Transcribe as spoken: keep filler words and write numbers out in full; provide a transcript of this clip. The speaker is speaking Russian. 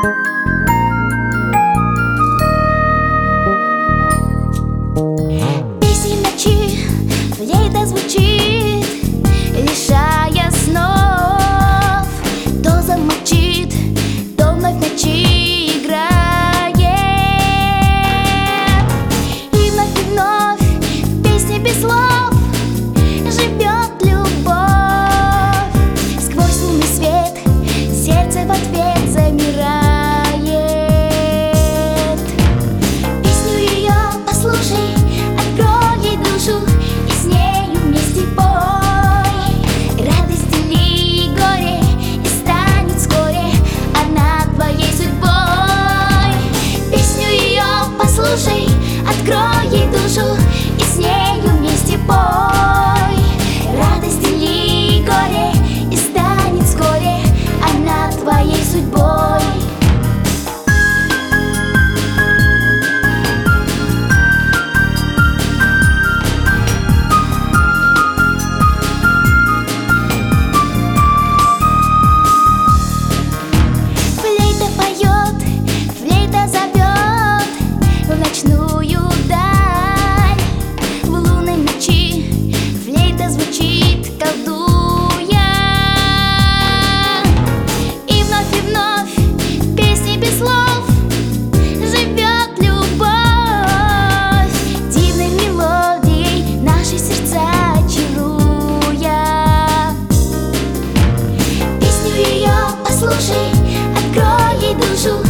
Песни ночи, флейта звучит, лишая снов. То замолчит, то вновь ночи играет. И вновь и вновь в песне без слов живет любовь. Сквозь лунный свет сердце в ответ замирает. Песню ее послушай, открой ей душу и с нею вместе пой. Радость дели горе, и станет вскоре она твоей судьбой. Песню ее послушай, открой ей душу и с нею вместе пой. Радость дели горе, и станет вскоре она твоей судьбой. Флейта поет, флейта зовет в ночную даль. В лунной ночи флейта звучит, колдуя. И вновь и вновь в песне без слов живет любовь. Дивной мелодией наши сердца чаруя. Песню ее послушай, открой ей душу